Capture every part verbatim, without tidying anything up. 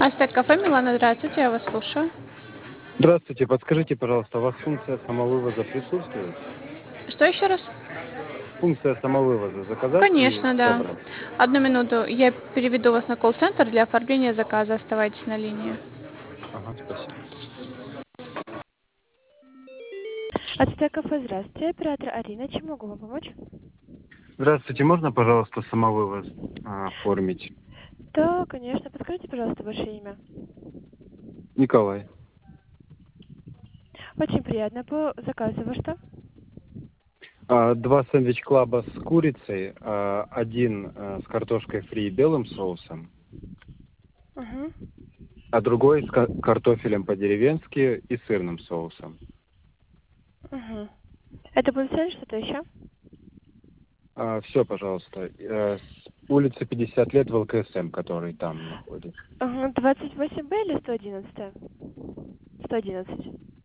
Астек кафе, Милана, здравствуйте, я вас слушаю. Здравствуйте, подскажите, пожалуйста, у вас функция самовывоза присутствует? Что еще раз? Функция самовывоза заказать и Конечно, да. забрать. Одну минуту, я переведу вас на колл-центр для оформления заказа. Оставайтесь на линии. Ага, спасибо. Ацтек кафе, здравствуйте. Оператор Арина, чем могу вам помочь? Здравствуйте, можно, пожалуйста, самовывоз а, оформить? Да, конечно. Подскажите, пожалуйста, ваше имя. Николай. Очень приятно. По заказу во что? А, два сэндвич-клаба с курицей, а, один а, с картошкой фри и белым соусом, Угу. а другой с ка- картофелем по-деревенски и сырным соусом. Угу. Это будет все или что-то еще? все, пожалуйста. Э, с улицы пятьдесят лет в ЛКСМ, который там находится. Угу. двадцать восемь Б или сто одиннадцать? сто одиннадцать.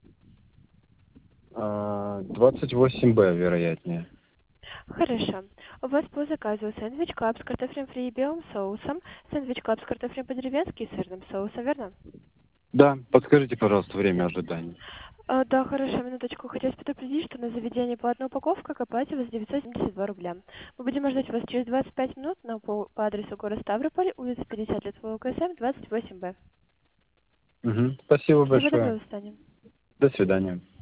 А, двадцать восемь Б, вероятнее. Хорошо. У вас по заказу сэндвич клаб с картофелем фри и белым соусом, сэндвич клаб с картофелем по-деревенски и сырным соусом, верно? Да, подскажите, пожалуйста, время ожидания. А, да, хорошо, минуточку. Хотелось предупредить, что на заведение по одной упаковке к оплате вас девятьсот семьдесят два рубля. Мы будем ждать вас через двадцать пять минут на, по, по адресу город Ставрополь, улица пятьдесят лет в ЛКСМ, двадцать восемь Б. Угу. Спасибо Всего доброго, большое. до свидания. До свидания.